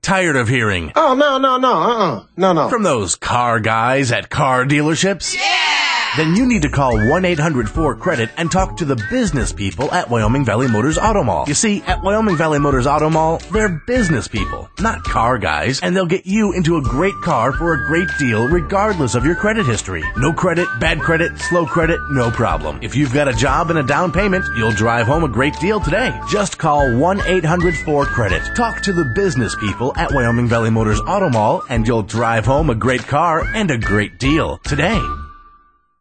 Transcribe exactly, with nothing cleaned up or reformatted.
tired of hearing? Oh, no, no, no, uh-uh, no, no. From those car guys at car dealerships? Yeah! Then you need to call one eight hundred four credit and talk to the business people at Wyoming Valley Motors Auto Mall. You see, at Wyoming Valley Motors Auto Mall, they're business people, not car guys, and they'll get you into a great car for a great deal regardless of your credit history. No credit, bad credit, slow credit, no problem. If you've got a job and a down payment, you'll drive home a great deal today. Just call one eight hundred four credit. Talk to the business people at Wyoming Valley Motors Auto Mall, and you'll drive home a great car and a great deal today.